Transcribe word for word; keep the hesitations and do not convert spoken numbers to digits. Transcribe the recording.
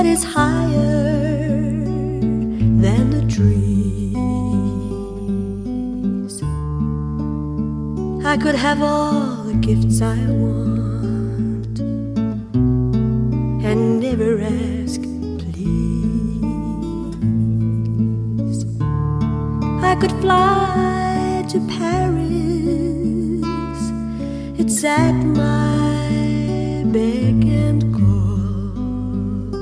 that is higher than the trees. I could have all the gifts I want and never ask please. I could fly to Paris, it's at my beck and call.